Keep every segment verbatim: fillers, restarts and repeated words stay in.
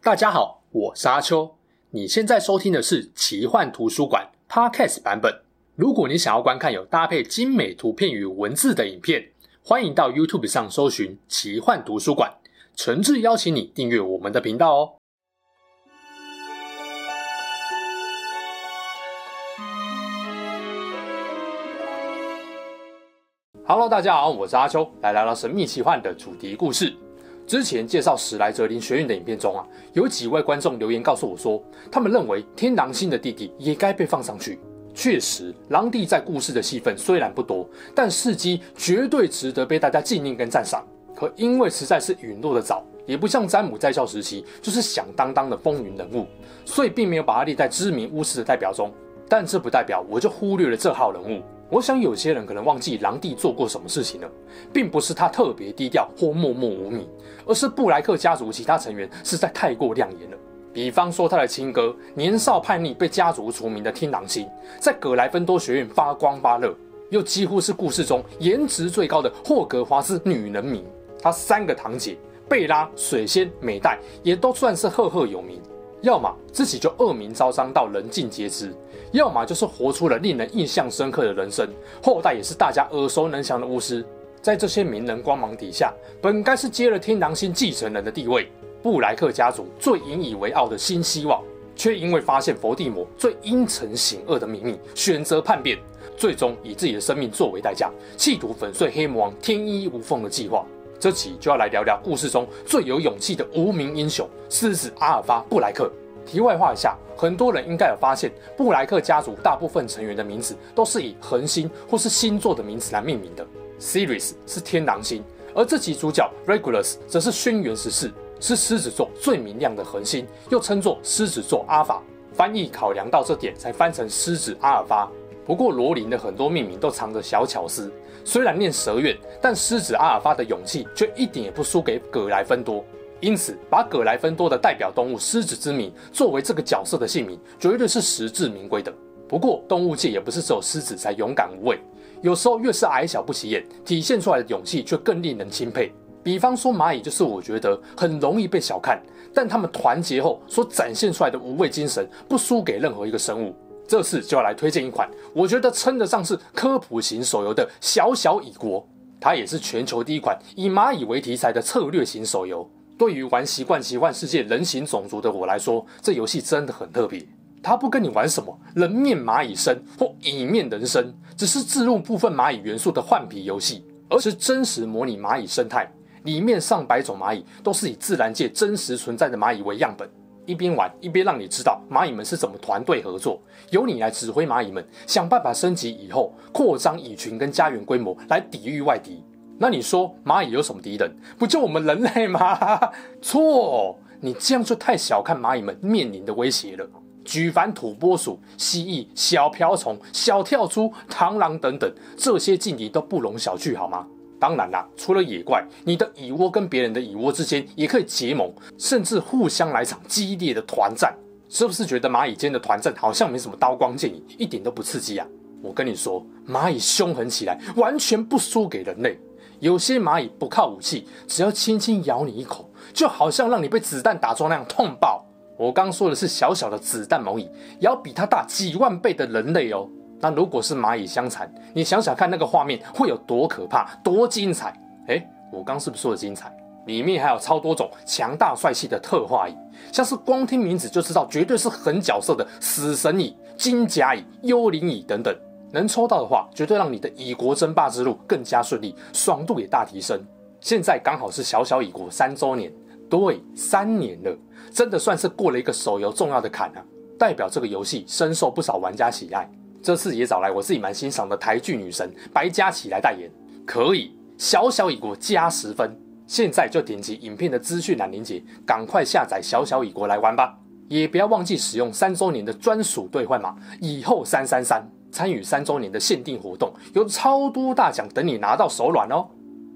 大家好，我是阿秋。你现在收听的是奇幻图书馆 Podcast 版本。如果你想要观看有搭配精美图片与文字的影片，欢迎到 YouTube 上搜寻奇幻图书馆，诚挚邀请你订阅我们的频道哦。Hello， 大家好，我是阿秋，来聊聊神秘奇幻的主题故事。之前介绍史莱哲林学院的影片中啊，有几位观众留言告诉我说，他们认为天狼星的弟弟也该被放上去。确实，狼弟在故事的戏份虽然不多，但事迹绝对值得被大家纪念跟赞赏。可因为实在是陨落的早，也不像詹姆在校时期就是响当当的风云人物，所以并没有把他列在知名巫师的代表中。但这不代表我就忽略了这号人物。我想有些人可能忘记狼弟做过什么事情了，并不是他特别低调或默默无名，而是布莱克家族其他成员实在太过亮眼了。比方说他的亲哥，年少叛逆被家族除名的天狼星，在葛莱芬多学院发光发热，又几乎是故事中颜值最高的霍格华兹女人迷。他三个堂姐贝拉、水仙、美黛也都算是赫赫有名，要么自己就恶名昭彰到人尽皆知，要么就是活出了令人印象深刻的人生，后代也是大家耳熟能详的巫师。在这些名人光芒底下，本该是接了天狼星继承人的地位，布莱克家族最引以为傲的新希望，却因为发现伏地魔最阴沉险恶的秘密，选择叛变，最终以自己的生命作为代价，企图粉碎黑魔王天衣无缝的计划。这期就要来聊聊故事中最有勇气的无名英雄狮子阿尔法布莱克。题外话一下，很多人应该有发现，布莱克家族大部分成员的名字都是以恒星或是星座的名词来命名的。Sirius 是天狼星，而这集主角 Regulus 则是轩辕十四，是狮子座最明亮的恒星，又称作狮子座阿尔法。翻译考量到这点，才翻成狮子阿尔法。不过罗琳的很多命名都藏着小巧思，虽然念蛇院，但狮子阿尔法的勇气却一点也不输给葛莱芬多。因此，把葛莱芬多的代表动物狮子之名作为这个角色的姓名，绝对是实至名归的。不过，动物界也不是只有狮子才勇敢无畏，有时候越是矮小不起眼，体现出来的勇气却更令人钦佩。比方说蚂蚁，就是我觉得很容易被小看，但他们团结后所展现出来的无畏精神，不输给任何一个生物。这次就要来推荐一款我觉得称得上是科普型手游的小小蚁国，它也是全球第一款以蚂蚁为题材的策略型手游。对于玩习惯奇幻世界人形种族的我来说，这游戏真的很特别。它不跟你玩什么人面蚂蚁生或蚁面人生，只是置入部分蚂蚁元素的换皮游戏，而是真实模拟蚂蚁生态，里面上百种蚂蚁都是以自然界真实存在的蚂蚁为样本。一边玩一边让你知道蚂蚁们是怎么团队合作，由你来指挥蚂蚁们想办法升级以后扩张蚁群跟家园规模来抵御外敌。那你说蚂蚁有什么敌人？不就我们人类吗？错，你这样就太小看蚂蚁们面临的威胁了。举凡土拨鼠、蜥蜴、小瓢虫、小跳蛛、螳螂等等，这些劲敌都不容小觑，好吗？当然啦，除了野怪，你的蚁窝跟别人的蚁窝之间也可以结盟，甚至互相来场激烈的团战。是不是觉得蚂蚁间的团战好像没什么刀光剑影，一点都不刺激啊？我跟你说，蚂蚁凶狠起来，完全不输给人类。有些蚂蚁不靠武器，只要轻轻咬你一口，就好像让你被子弹打中那样痛爆。我刚说的是小小的子弹蝼蚁，也要比它大几万倍的人类哦。那如果是蚂蚁相残，你想想看那个画面会有多可怕，多精彩。诶，我刚是不是说的精彩？里面还有超多种强大帅气的特化蚁，像是光听名字就知道绝对是狠角色的死神蚁、金甲蚁、幽灵蚁等等。能抽到的话，绝对让你的蚁国争霸之路更加顺利，爽度也大提升。现在刚好是小小蚁国三周年，对，三年了，真的算是过了一个手游重要的坎啊，代表这个游戏深受不少玩家喜爱。这次也找来我自己蛮欣赏的台剧女神白嘉琪来代言，可以小小蚁国加十分。现在就点击影片的资讯栏连结，赶快下载小小蚁国来玩吧！也不要忘记使用三周年的专属兑换码以后三三三，参与三周年的限定活动，有超多大奖等你拿到手软哦。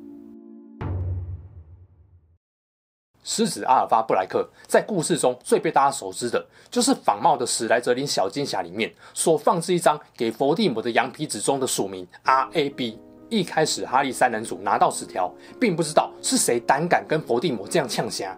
狮子阿尔法布莱克在故事中最被大家熟知的，就是仿冒的史莱哲林小金匣里面所放置一张给伏地魔的羊皮纸中的署名 R A B。一开始哈利三人组拿到纸条，并不知道是谁胆敢跟伏地魔这样呛虾，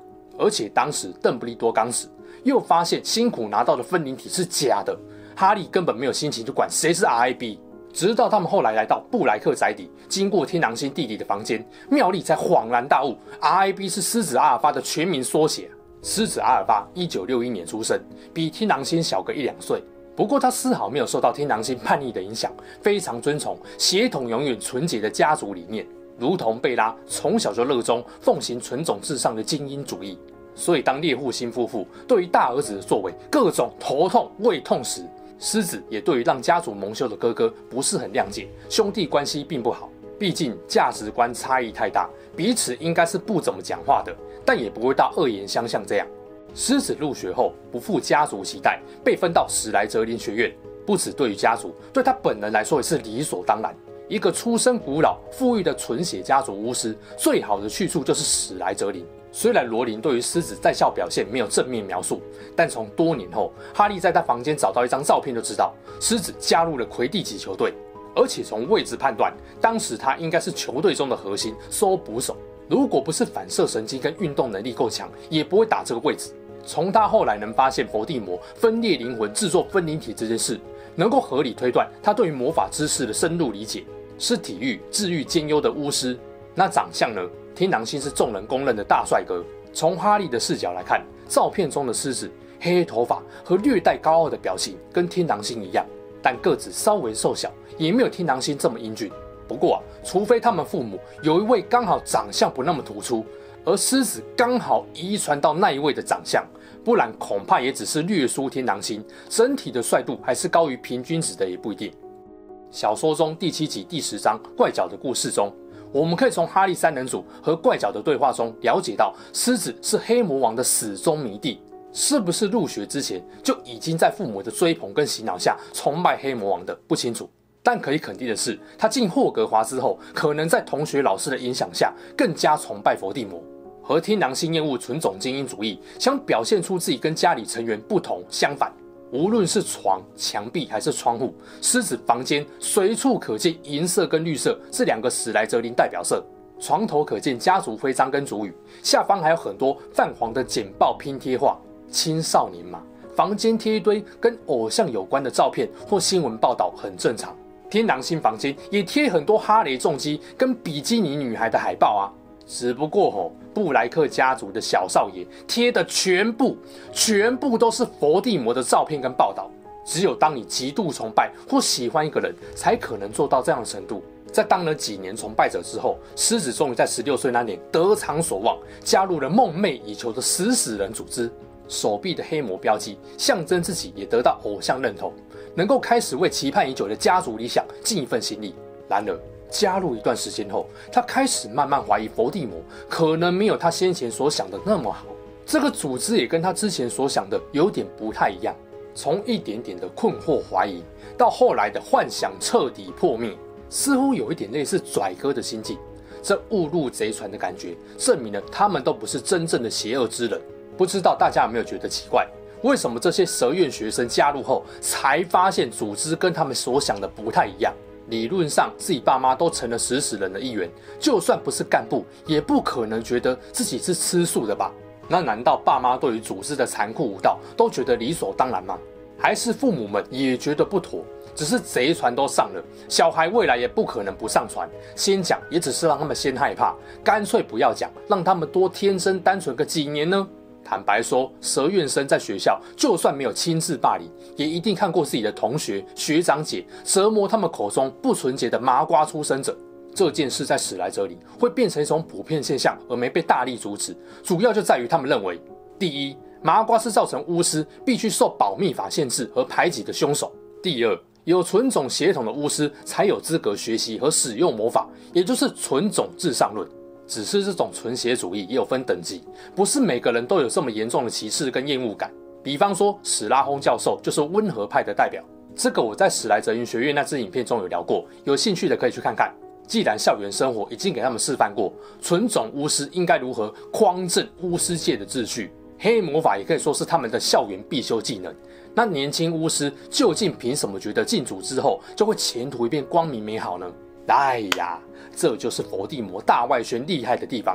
而且当时邓布利多刚死，又发现辛苦拿到的分灵体是假的，哈利根本没有心情去管谁是 R I B。直到他们后来来到布莱克宅邸，经过天狼星弟弟的房间，妙丽才恍然大悟 ，R I B 是狮子阿尔法的全名缩写。狮子阿尔法一九六一年出生，比天狼星小个一两岁。不过他丝毫没有受到天狼星叛逆的影响，非常遵从血统永远纯洁的家族理念，如同贝拉从小就热衷奉行纯种至上的精英主义。所以当猎户星夫妇对于大儿子的作为各种头痛胃痛时，狮子也对于让家族蒙羞的哥哥不是很谅解，兄弟关系并不好。毕竟价值观差异太大，彼此应该是不怎么讲话的，但也不会到恶言相向这样。狮子入学后不负家族期待，被分到史莱哲林学院。不止对于家族，对他本人来说也是理所当然。一个出身古老、富裕的纯血家族巫师，最好的去处就是史莱哲林。虽然罗琳对于狮子在校表现没有正面描述，但从多年后哈利在他房间找到一张照片就知道，狮子加入了魁地奇球队，而且从位置判断，当时他应该是球队中的核心收捕手。如果不是反射神经跟运动能力够强，也不会打这个位置。从他后来能发现伏地魔分裂灵魂制作分灵体这件事，能够合理推断他对于魔法知识的深入理解，是体育治愈兼优的巫师。那长相呢？天狼星是众人公认的大帅哥。从哈利的视角来看，照片中的狮子黑黑头发和略带高傲的表情跟天狼星一样，但个子稍微瘦小，也没有天狼星这么英俊。不过啊，除非他们父母有一位刚好长相不那么突出，而狮子刚好遗传到那一位的长相，不然恐怕也只是略输天狼星，整体的帅度还是高于平均值的也不一定。小说中第七集第十章怪角的故事中，我们可以从哈利三人组和怪角的对话中了解到，狮子是黑魔王的死忠迷弟，是不是入学之前就已经在父母的追捧跟洗脑下崇拜黑魔王的不清楚，但可以肯定的是，他进霍格华兹后，可能在同学老师的影响下更加崇拜伏地魔。和天狼星厌恶纯种精英主义，想表现出自己跟家里成员不同相反。无论是床、墙壁还是窗户，狮子房间随处可见银色跟绿色是两个史莱哲林代表色。床头可见家族徽章跟主语，下方还有很多泛黄的简报拼贴画。青少年嘛，房间贴一堆跟偶像有关的照片或新闻报道很正常。天狼星房间也贴很多哈雷重击跟比基尼女孩的海报啊。只不过吼、哦，布莱克家族的小少爷贴的全部全部都是伏地魔的照片跟报道。只有当你极度崇拜或喜欢一个人，才可能做到这样的程度。在当了几年崇拜者之后，狮子终于在十六岁那年得偿所望，加入了梦寐以求的食死人组织。手臂的黑魔标记象征自己也得到偶像认同，能够开始为期盼已久的家族理想尽一份心力。然而加入一段时间后，他开始慢慢怀疑伏地魔可能没有他先前所想的那么好。这个组织也跟他之前所想的有点不太一样。从一点点的困惑怀疑，到后来的幻想彻底破灭，似乎有一点类似拽哥的心境。这误入贼船的感觉，证明了他们都不是真正的邪恶之人。不知道大家有没有觉得奇怪？为什么这些蛇院学生加入后，才发现组织跟他们所想的不太一样？理论上，自己爸妈都成了食死人的一员，就算不是干部，也不可能觉得自己是吃素的吧？那难道爸妈对于组织的残酷无道都觉得理所当然吗？还是父母们也觉得不妥？只是贼船都上了，小孩未来也不可能不上船。先讲也只是让他们先害怕，干脆不要讲，让他们多天真单纯个几年呢？坦白说，蛇院生在学校就算没有亲自霸凌，也一定看过自己的同学、学长姐折磨他们口中不纯洁的麻瓜出生者。这件事在史莱哲林会变成一种普遍现象，而没被大力阻止，主要就在于他们认为：第一，麻瓜是造成巫师必须受保密法限制和排挤的凶手；第二，有纯种血统的巫师才有资格学习和使用魔法，也就是纯种至上论。只是这种纯血主义也有分等级，不是每个人都有这么严重的歧视跟厌恶感。比方说，史拉轰教授就是温和派的代表，这个我在史莱哲林学院那支影片中有聊过，有兴趣的可以去看看。既然校园生活已经给他们示范过，纯种巫师应该如何匡正巫师界的秩序，黑魔法也可以说是他们的校园必修技能。那年轻巫师究竟凭什么觉得进组之后就会前途一片光明美好呢？哎呀，这就是伏地魔大外宣厉害的地方了。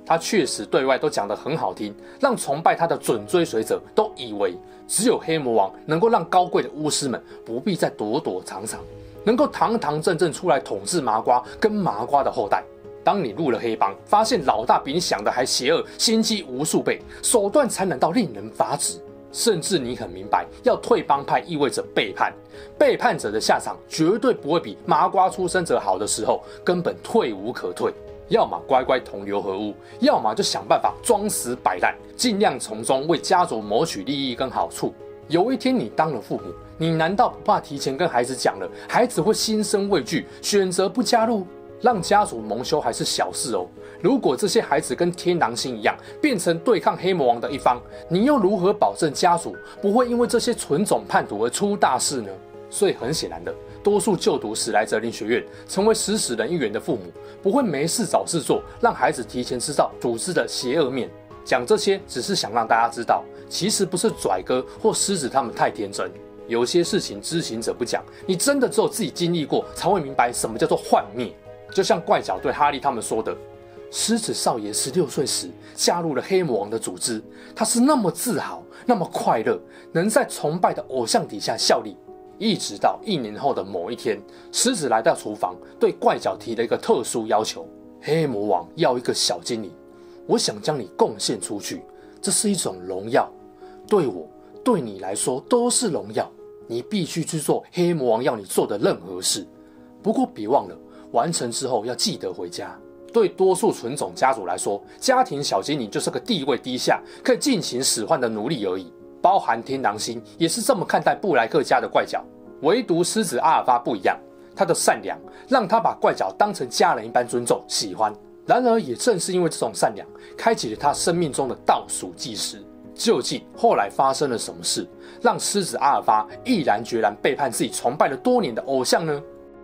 他确实对外都讲得很好听，让崇拜他的准追随者都以为只有黑魔王能够让高贵的巫师们不必再躲躲藏藏，能够堂堂正正出来统治麻瓜跟麻瓜的后代。当你入了黑帮，发现老大比你想的还邪恶，心机无数倍，手段残忍到令人发指，甚至你很明白，要退帮派意味着背叛，背叛者的下场绝对不会比麻瓜出身者好的时候，根本退无可退。要么乖乖同流合污，要么就想办法装死摆烂，尽量从中为家族谋取利益跟好处。有一天你当了父母，你难道不怕提前跟孩子讲了，孩子会心生畏惧，选择不加入？让家族蒙羞还是小事哦。如果这些孩子跟天狼星一样，变成对抗黑魔王的一方，你又如何保证家族不会因为这些纯种叛徒而出大事呢？所以很显然的，多数就读史莱哲林学院、成为食死人一员的父母，不会没事找事做，让孩子提前知道组织的邪恶面。讲这些只是想让大家知道，其实不是拽哥或狮子他们太天真。有些事情知情者不讲，你真的只有自己经历过，才会明白什么叫做幻灭。就像怪角对哈利他们说的，狮子少爷十六岁时加入了黑魔王的组织，他是那么自豪，那么快乐，能在崇拜的偶像底下效力。一直到一年后的某一天，狮子来到厨房，对怪角提了一个特殊要求：黑魔王要一个小精灵，我想将你贡献出去，这是一种荣耀，对我对你来说都是荣耀，你必须去做黑魔王要你做的任何事。不过别忘了，完成之后要记得回家。对多数纯种家族来说，家庭小精灵就是个地位低下、可以尽情使唤的奴隶而已。包含天狼星也是这么看待布莱克家的怪角，唯独狮子阿尔法不一样，他的善良让他把怪角当成家人一般尊重喜欢。然而也正是因为这种善良，开启了他生命中的倒数计时。究竟后来发生了什么事，让狮子阿尔法毅然决然背叛自己崇拜了多年的偶像呢？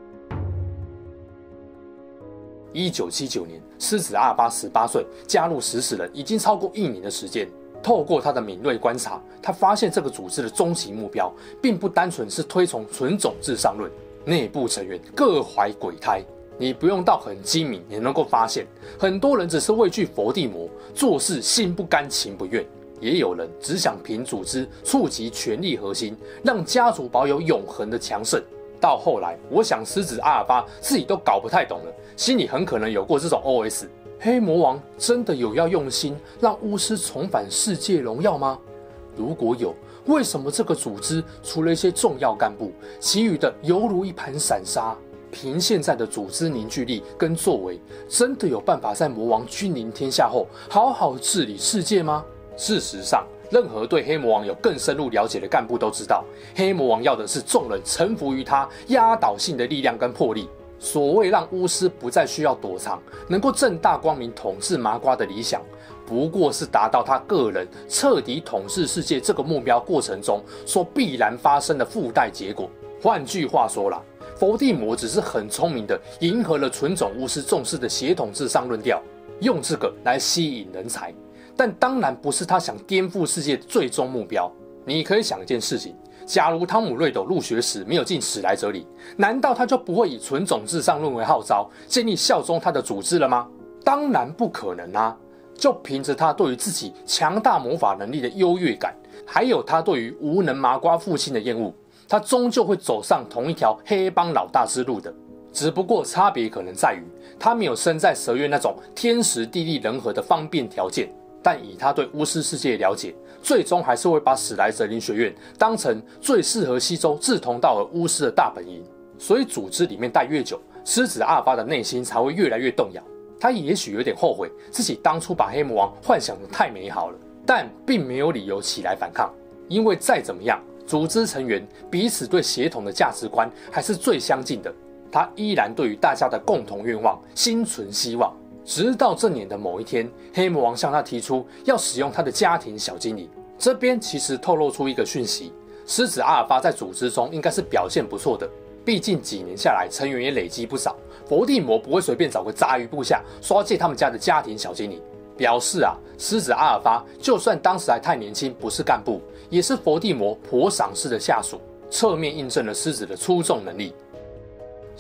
一九七九年，狮子阿尔巴十八岁，加入食死人已经超过一年的时间。透过他的敏锐观察，他发现这个组织的终极目标，并不单纯是推崇纯种至上论，内部成员各怀鬼胎。你不用到很精明，也能够发现，很多人只是畏惧佛地魔，做事心不甘情不愿；也有人只想凭组织触及权力核心，让家族保有永恒的强盛。到后来，我想狮子阿尔巴自己都搞不太懂了，心里很可能有过这种 O S： 黑魔王真的有要用心让巫师重返世界荣耀吗？如果有，为什么这个组织除了一些重要干部，其余的犹如一盘散沙？凭现在的组织凝聚力跟作为，真的有办法在魔王君临天下后好好治理世界吗？事实上，任何对黑魔王有更深入了解的干部都知道，黑魔王要的是众人臣服于他压倒性的力量跟魄力。所谓让巫师不再需要躲藏，能够正大光明统治麻瓜的理想，不过是达到他个人彻底统治世界这个目标过程中所必然发生的附带结果。换句话说啦，伏地魔只是很聪明的迎合了纯种巫师重视的血统至上论调，用这个来吸引人才，但当然不是他想颠覆世界的最终目标。你可以想一件事情，假如汤姆·瑞斗入学时没有进史莱哲里，难道他就不会以纯种至上论为号召，建立效忠他的组织了吗？当然不可能啊！就凭着他对于自己强大魔法能力的优越感，还有他对于无能麻瓜父亲的厌恶，他终究会走上同一条黑帮老大之路的。只不过差别可能在于，他没有生在蛇院那种天时地利人和的方便条件。但以他对巫师世界的了解，最终还是会把史莱哲林学院当成最适合吸收志同道合巫师的大本营。所以组织里面待越久，狮子阿尔巴的内心才会越来越动摇。他也许有点后悔自己当初把黑魔王幻想得太美好了，但并没有理由起来反抗，因为再怎么样，组织成员彼此对血统的价值观还是最相近的。他依然对于大家的共同愿望心存希望。直到这年的某一天，黑魔王向他提出要使用他的家庭小精灵。这边其实透露出一个讯息，狮子阿尔法在组织中应该是表现不错的，毕竟几年下来成员也累积不少，伏地魔不会随便找个杂鱼部下刷借他们家的家庭小精灵。表示啊，狮子阿尔法就算当时还太年轻，不是干部，也是伏地魔颇赏识的下属，侧面印证了狮子的出众能力。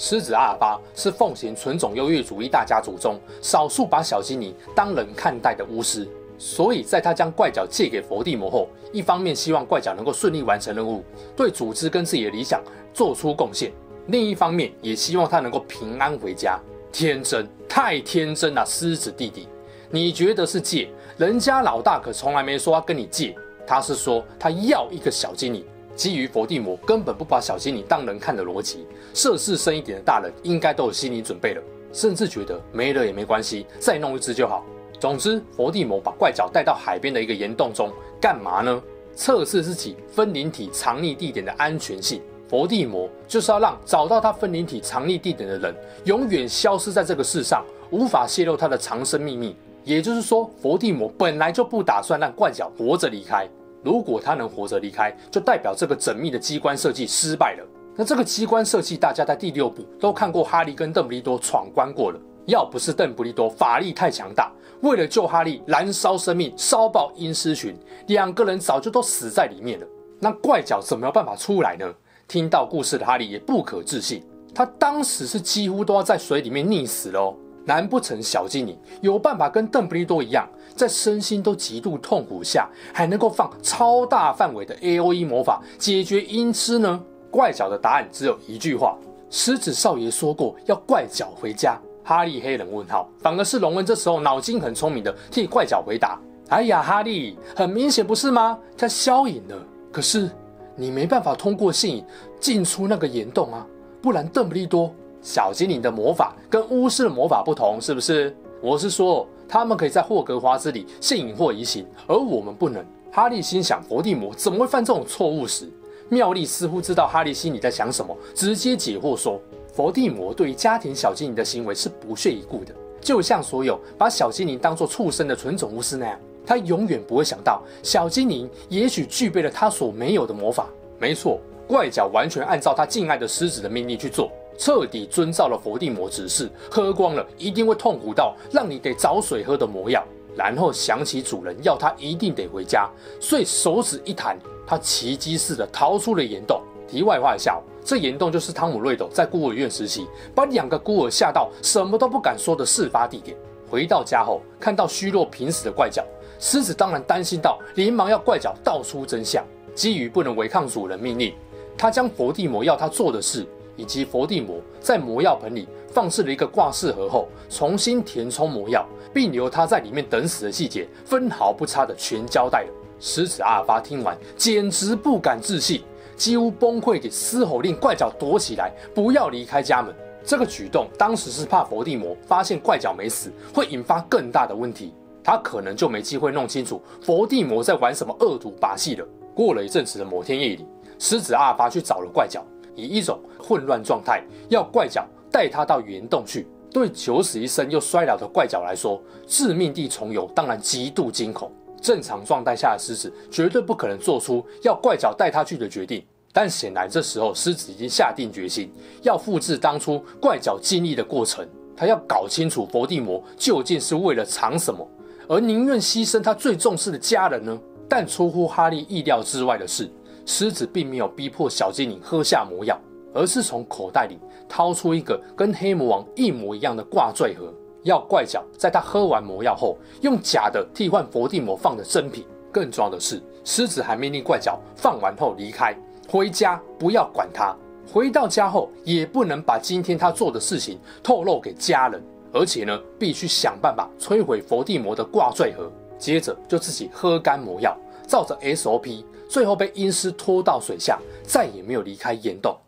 狮子阿尔巴是奉行纯种优越主义大家族中少数把小精灵当人看待的巫师，所以在他将怪角借给佛地魔后，一方面希望怪角能够顺利完成任务，对组织跟自己的理想做出贡献，另一方面也希望他能够平安回家。天真，太天真了，狮子弟弟，你觉得是借？人家老大可从来没说要跟你借，他是说他要一个小精灵。基于佛地魔根本不把小精灵当人看的逻辑，涉世深一点的大人应该都有心理准备了，甚至觉得没了也没关系，再弄一只就好。总之，佛地魔把怪角带到海边的一个岩洞中，干嘛呢？测试自己分灵体藏匿地点的安全性。佛地魔就是要让找到他分灵体藏匿地点的人，永远消失在这个世上，无法泄露他的藏身秘密。也就是说，佛地魔本来就不打算让怪角活着离开。如果他能活着离开，就代表这个缜密的机关设计失败了。那这个机关设计，大家在第六部都看过，哈利跟邓布利多闯关过了。要不是邓布利多法力太强大，为了救哈利燃烧生命，烧爆阴尸群，两个人早就都死在里面了。那怪角怎么有办法出来呢？听到故事的哈利也不可置信，他当时是几乎都要在水里面溺死了哦。难不成小精灵有办法跟邓布利多一样，在身心都极度痛苦下，还能够放超大范围的 A O E 魔法解决阴尸呢？怪角的答案只有一句话：狮子少爷说过要怪角回家。哈利黑人问号，反而是荣恩这时候脑筋很聪明的替怪角回答：哎呀，哈利，很明显不是吗？他消隐了，可是你没办法通过信引进出那个岩洞啊，不然邓布利多。小精灵的魔法跟巫师的魔法不同，是不是？我是说，他们可以在霍格华兹里现影或移形，而我们不能。哈利心想，佛地魔怎么会犯这种错误时，妙丽似乎知道哈利心里在想什么，直接解惑说，佛地魔对于家庭小精灵的行为是不屑一顾的，就像所有把小精灵当作畜生的纯种巫师那样，他永远不会想到小精灵也许具备了他所没有的魔法。没错，怪角完全按照他敬爱的狮子的命令去做，彻底遵照了佛地魔指示，喝光了一定会痛苦到让你得找水喝的魔药，然后想起主人要他一定得回家，所以手指一弹，他奇迹似的逃出了岩洞。题外话一下，这岩洞就是汤姆·瑞斗在孤儿院时期把两个孤儿吓到什么都不敢说的事发地点。回到家后，看到虚弱濒死的怪角，狮子当然担心到，连忙要怪角道出真相。基于不能违抗主人命令，他将佛地魔要他做的事，以及佛地魔在魔药盆里放置了一个挂式盒后，重新填充魔药，并留他在里面等死的细节，分毫不差的全交代了。狮子阿尔巴听完，简直不敢置信，几乎崩溃地嘶吼令怪角躲起来，不要离开家门。这个举动当时是怕佛地魔发现怪角没死，会引发更大的问题，他可能就没机会弄清楚佛地魔在玩什么恶毒把戏了。过了一阵子的某天夜里，狮子阿尔巴去找了怪角，以一种混乱状态要怪角带他到岩洞去。对九死一生又衰老的怪角来说，致命地重游当然极度惊恐。正常状态下的狮子绝对不可能做出要怪角带他去的决定，但显然这时候狮子已经下定决心要复制当初怪角经历的过程。他要搞清楚佛地魔究竟是为了藏什么，而宁愿牺牲他最重视的家人呢？但出乎哈利意料之外的是，狮子并没有逼迫小精灵喝下魔药，而是从口袋里掏出一个跟黑魔王一模一样的挂坠盒，要怪角在他喝完魔药后用假的替换佛地魔放的真品。更重要的是，狮子还命令怪角放完后离开，回家不要管他。回到家后也不能把今天他做的事情透露给家人，而且呢，必须想办法摧毁佛地魔的挂坠盒，接着就自己喝干魔药，照着 S O P， 最后被阴尸拖到水下，再也没有离开岩洞。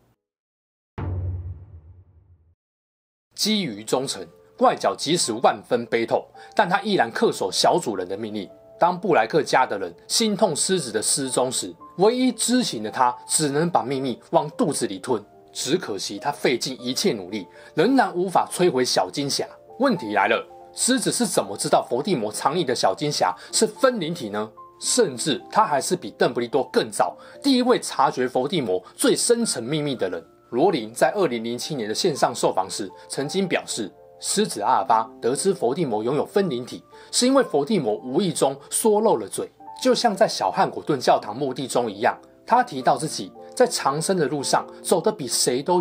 基于忠诚，怪角即使万分悲痛，但他依然恪守小主人的命令。当布莱克家的人心痛狮子的失踪时，唯一知情的他只能把秘密往肚子里吞。只可惜他费尽一切努力，仍然无法摧毁小金匣。问题来了，狮子是怎么知道佛地魔藏匿的小金匣是分灵体呢？甚至他还是比邓布利多更早第一位察觉佛地魔最深层秘密的人。罗琳在二零零七年的线上受访时曾经表示，狮子阿尔巴得知佛地魔拥有分灵体，是因为佛地魔无意中说漏了嘴，就像在小汉果顿教堂墓地中一样。他提到自己在长生的路上走得比谁都远，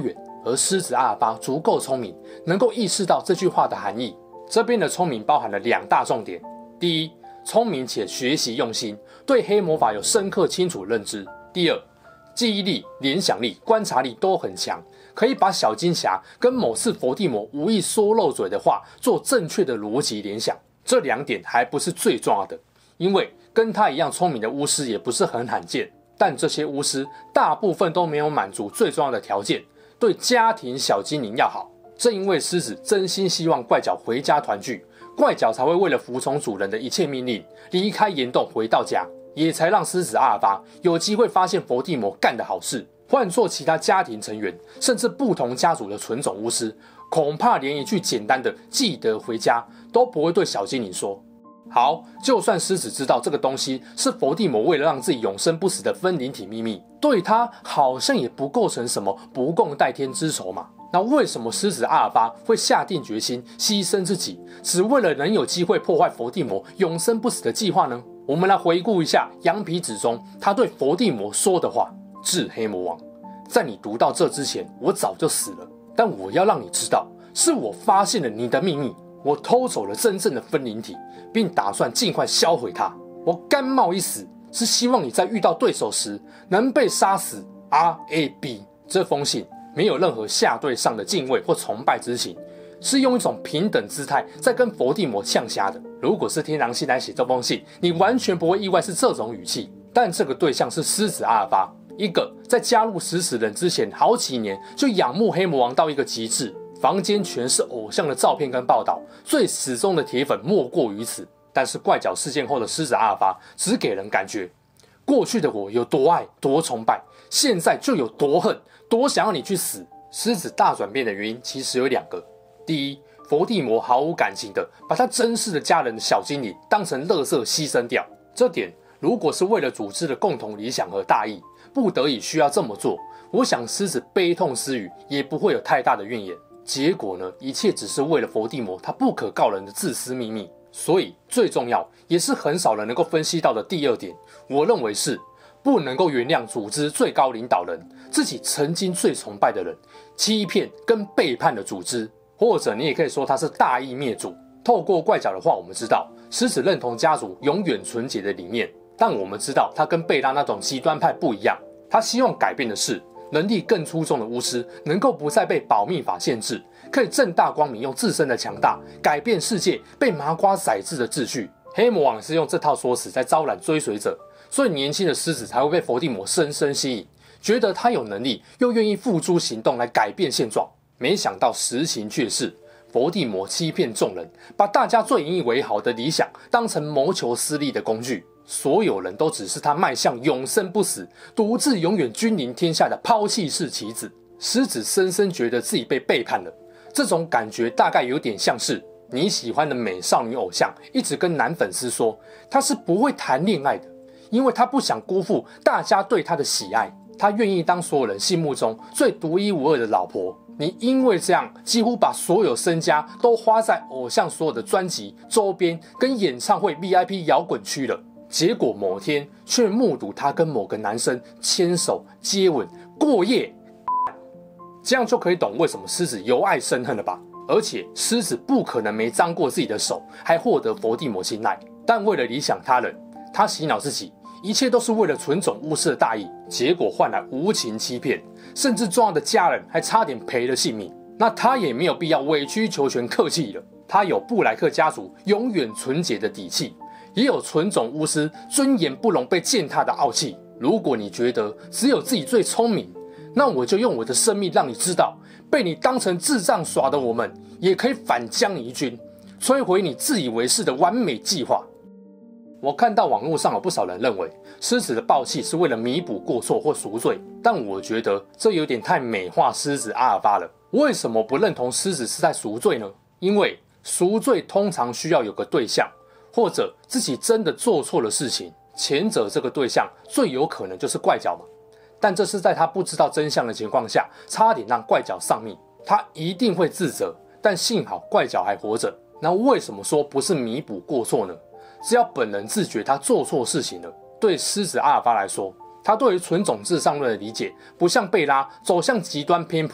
而狮子阿尔巴足够聪明，能够意识到这句话的含义。这边的聪明包含了两大重点：第一，聪明且学习用心，对黑魔法有深刻清楚认知；第二，记忆力、联想力、观察力都很强，可以把小金匣跟某次伏地魔无意说漏嘴的话做正确的逻辑联想。这两点还不是最重要的，因为跟他一样聪明的巫师也不是很罕见，但这些巫师大部分都没有满足最重要的条件，对家庭小精灵要好。正因为狮子真心希望怪角回家团聚，怪角才会为了服从主人的一切命令离开岩洞回到家，也才让狮子阿尔巴有机会发现伏地魔干的好事。换做其他家庭成员甚至不同家族的纯种巫师，恐怕连一句简单的记得回家都不会对小精灵说。好，就算狮子知道这个东西是伏地魔为了让自己永生不死的分灵体秘密，对他好像也不构成什么不共戴天之仇嘛。那为什么狮子阿尔巴会下定决心牺牲自己，只为了能有机会破坏伏地魔永生不死的计划呢？我们来回顾一下羊皮纸中他对伏地魔说的话：致黑魔王，在你读到这之前，我早就死了，但我要让你知道，是我发现了你的秘密，我偷走了真正的分灵体，并打算尽快销毁它。我甘冒一死，是希望你在遇到对手时能被杀死。R A B 这封信没有任何下对上的敬畏或崇拜之情，是用一种平等姿态在跟伏地魔呛虾的。如果是天狼星来写这封信，你完全不会意外是这种语气。但这个对象是狮子阿尔巴，一个在加入食死人之前好几年就仰慕黑魔王到一个极致，房间全是偶像的照片跟报道，最死忠的铁粉莫过于此。但是怪角事件后的狮子阿尔巴只给人感觉，过去的我有多爱多崇拜，现在就有多恨多想要你去死。狮子大转变的原因其实有两个：第一，伏地魔毫无感情的把他珍视的家人的小精灵当成垃圾牺牲掉，这点如果是为了组织的共同理想和大义，不得已需要这么做，我想狮子悲痛私语也不会有太大的怨言。结果呢，一切只是为了伏地魔他不可告人的自私秘密。所以最重要也是很少人能够分析到的第二点，我认为是不能够原谅组织最高领导人自己曾经最崇拜的人欺骗跟背叛的组织，或者你也可以说他是大义灭祖。透过怪角的话，我们知道狮子认同家族永远纯洁的理念，但我们知道他跟贝拉那种极端派不一样，他希望改变的是能力更出众的巫师能够不再被保密法限制，可以正大光明用自身的强大改变世界被麻瓜宰制的秩序。黑魔王是用这套说辞在招揽追随者，所以年轻的狮子才会被伏地魔深深吸引，觉得他有能力又愿意付诸行动来改变现状。没想到实情却是伏地魔欺骗众人，把大家最引以为豪的理想当成谋求私利的工具，所有人都只是他迈向永生不死、独自永远君临天下的抛弃式棋子。狮子深深觉得自己被背叛了，这种感觉大概有点像是你喜欢的美少女偶像一直跟男粉丝说他是不会谈恋爱的，因为他不想辜负大家对他的喜爱，他愿意当所有人心目中最独一无二的老婆。你因为这样几乎把所有身家都花在偶像所有的专辑、周边跟演唱会 V I P 摇滚区了，结果某天却目睹他跟某个男生牵手、接吻、过夜，这样就可以懂为什么狮子由爱生恨了吧？而且狮子不可能没脏过自己的手，还获得伏地魔青睐。但为了理想他人，他洗脑自己，一切都是为了纯种巫师的大义，结果换来无情欺骗，甚至重要的家人还差点赔了性命。那他也没有必要委曲求全客气了，他有布莱克家族永远纯洁的底气，也有纯种巫师尊严不容被践踏的傲气。如果你觉得只有自己最聪明，那我就用我的生命让你知道，被你当成智障耍的我们也可以反将一军，摧毁你自以为是的完美计划。我看到网络上有不少人认为狮子的暴气是为了弥补过错或赎罪，但我觉得这有点太美化狮子阿尔巴了。为什么不认同狮子是在赎罪呢？因为赎罪通常需要有个对象，或者自己真的做错了事情，前者这个对象最有可能就是怪角嘛。但这是在他不知道真相的情况下，差点让怪角丧命，他一定会自责，但幸好怪角还活着。那为什么说不是弥补过错呢？只要本人自觉他做错事情了，对狮子阿尔巴来说，他对于纯种至上论的理解不像贝拉走向极端偏颇，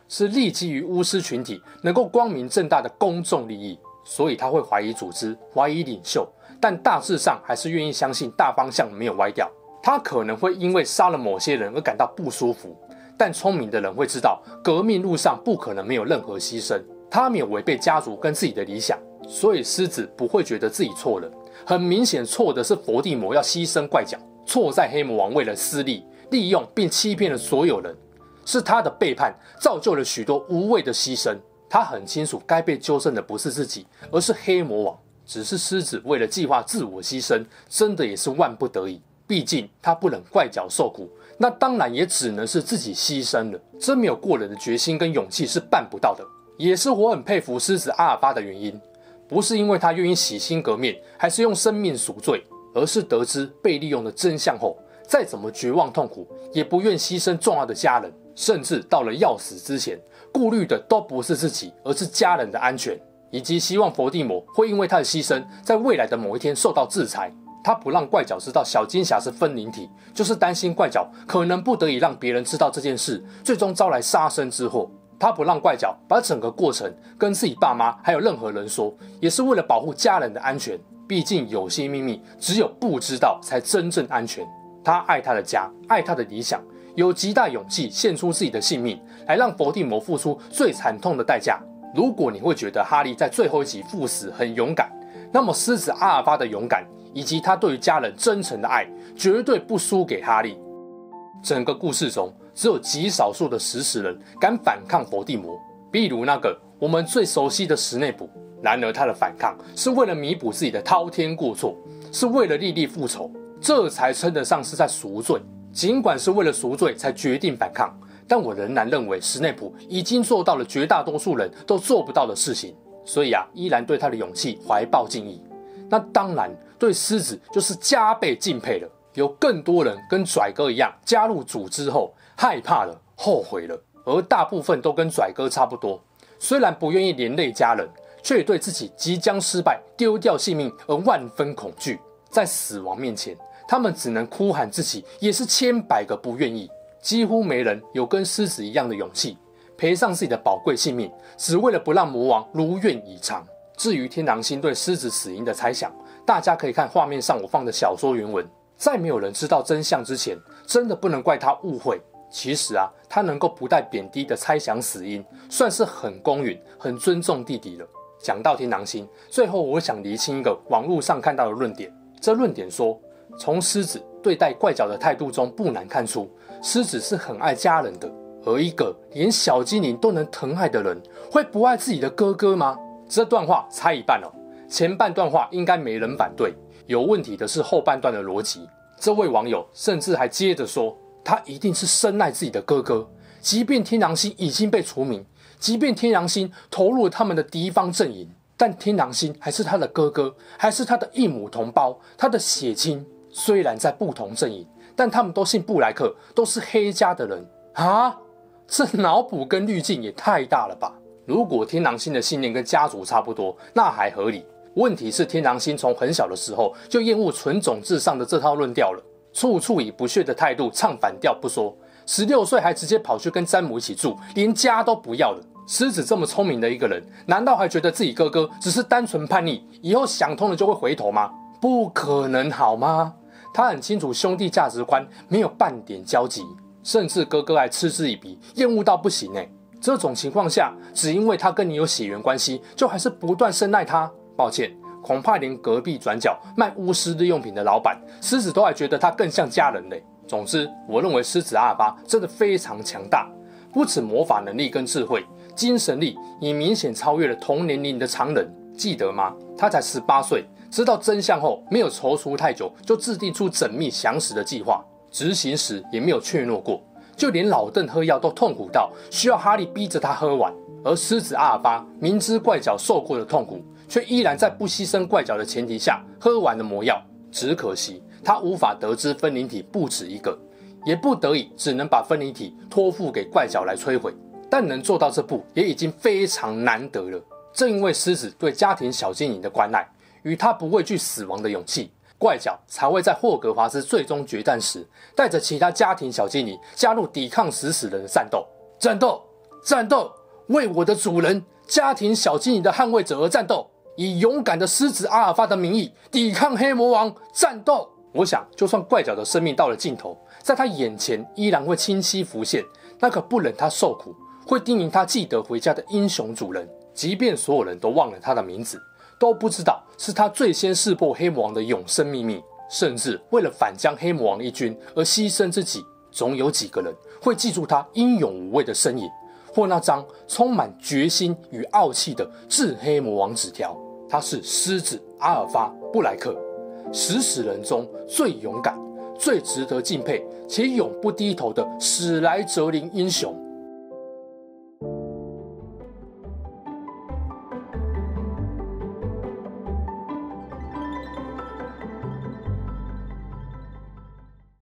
是立基于巫师群体能够光明正大的公众利益，所以他会怀疑组织，怀疑领袖，但大致上还是愿意相信大方向没有歪掉。他可能会因为杀了某些人而感到不舒服，但聪明的人会知道，革命路上不可能没有任何牺牲，他没有违背家族跟自己的理想，所以狮子不会觉得自己错了。很明显错的是佛地魔要牺牲怪角，错在黑魔王为了私利，利用并欺骗了所有人，是他的背叛造就了许多无谓的牺牲。他很清楚该被纠正的不是自己，而是黑魔王。只是狮子为了计划自我牺牲，真的也是万不得已。毕竟他不忍怪角受苦，那当然也只能是自己牺牲了。真没有过人的决心跟勇气是办不到的，也是我很佩服狮子阿尔巴的原因。不是因为他愿意洗心革面，还是用生命赎罪，而是得知被利用的真相后，再怎么绝望痛苦，也不愿牺牲重要的家人，甚至到了要死之前，顾虑的都不是自己，而是家人的安全，以及希望佛地魔会因为他的牺牲，在未来的某一天受到制裁。他不让怪角知道小金匣是分灵体，就是担心怪角可能不得已让别人知道这件事，最终招来杀身之祸。他不让怪角把整个过程跟自己爸妈还有任何人说，也是为了保护家人的安全。毕竟有些秘密只有不知道才真正安全。他爱他的家，爱他的理想，有极大勇气献出自己的性命，来让佛地魔付出最惨痛的代价。如果你会觉得哈利在最后一集赴死很勇敢，那么狮子阿尔巴的勇敢以及他对于家人真诚的爱，绝对不输给哈利。整个故事中，只有极少数的食死人敢反抗佛地魔，比如那个我们最熟悉的史内普。然而他的反抗是为了弥补自己的滔天过错，是为了莉莉复仇，这才称得上是在赎罪。尽管是为了赎罪才决定反抗，但我仍然认为史内普已经做到了绝大多数人都做不到的事情，所以啊，依然对他的勇气怀抱敬意。那当然，对狮子就是加倍敬佩了。有更多人跟拽哥一样加入组织后害怕了、后悔了，而大部分都跟拽哥差不多，虽然不愿意连累家人，却也对自己即将失败、丢掉性命而万分恐惧。在死亡面前，他们只能哭喊自己也是千百个不愿意。几乎没人有跟狮子一样的勇气，赔上自己的宝贵性命，只为了不让魔王如愿以偿。至于天狼星对狮子死因的猜想，大家可以看画面上我放的小说原文。在没有人知道真相之前，真的不能怪他误会。其实啊，他能够不带贬低的猜想死因，算是很公允、很尊重弟弟了。讲到天狼星，最后我想厘清一个网络上看到的论点。这论点说，从狮子对待怪角的态度中，不难看出，狮子是很爱家人的。而一个连小精灵都能疼爱的人，会不爱自己的哥哥吗？这段话猜一半哦。前半段话应该没人反对，有问题的是后半段的逻辑。这位网友甚至还接着说，他一定是深爱自己的哥哥，即便天狼星已经被除名，即便天狼星投入了他们的敌方阵营，但天狼星还是他的哥哥，还是他的异母同胞，他的血亲。虽然在不同阵营，但他们都姓布莱克，都是黑家的人啊！这脑补跟滤镜也太大了吧？如果天狼星的信念跟家族差不多，那还合理。问题是天狼星从很小的时候就厌恶纯种至上的这套论调了，处处以不屑的态度唱反调不说，十六岁还直接跑去跟詹姆一起住，连家都不要了。狮子这么聪明的一个人，难道还觉得自己哥哥只是单纯叛逆，以后想通了就会回头吗？不可能好吗？他很清楚兄弟价值观没有半点交集，甚至哥哥还嗤之以鼻，厌恶到不行欸。这种情况下，只因为他跟你有血缘关系，就还是不断深爱他？抱歉，恐怕连隔壁转角卖巫师日用品的老板，狮子都还觉得他更像家人嘞。总之，我认为狮子阿尔巴真的非常强大，不止魔法能力跟智慧，精神力也明显超越了同年龄的常人。记得吗？他才十八岁，知道真相后没有踌躇太久，就制定出缜密详实的计划，执行时也没有怯懦过。就连老邓喝药都痛苦到需要哈利逼着他喝完，而狮子阿尔巴明知怪角受过的痛苦，却依然在不牺牲怪角的前提下喝完了魔药。只可惜他无法得知分灵体不止一个，也不得已只能把分灵体托付给怪角来摧毁。但能做到这步也已经非常难得了。正因为狮子对家庭小精灵的关爱，与他不畏惧死亡的勇气，怪角才会在霍格华兹最终决战时，带着其他家庭小精灵加入抵抗食死人的战斗。战斗战斗，为我的主人家庭小精灵的捍卫者而战斗，以勇敢的狮子阿尔法的名义抵抗黑魔王，战斗。我想，就算怪角的生命到了尽头，在他眼前依然会清晰浮现那个不忍他受苦，会叮咛他记得回家的英雄主人。即便所有人都忘了他的名字，都不知道是他最先识破黑魔王的永生秘密，甚至为了反将黑魔王一军而牺牲自己。总有几个人会记住他英勇无畏的身影，或那张充满决心与傲气的致黑魔王纸条。他是狮子阿尔法布莱克，食死人中最勇敢、最值得敬佩且永不低头的史莱哲林英雄。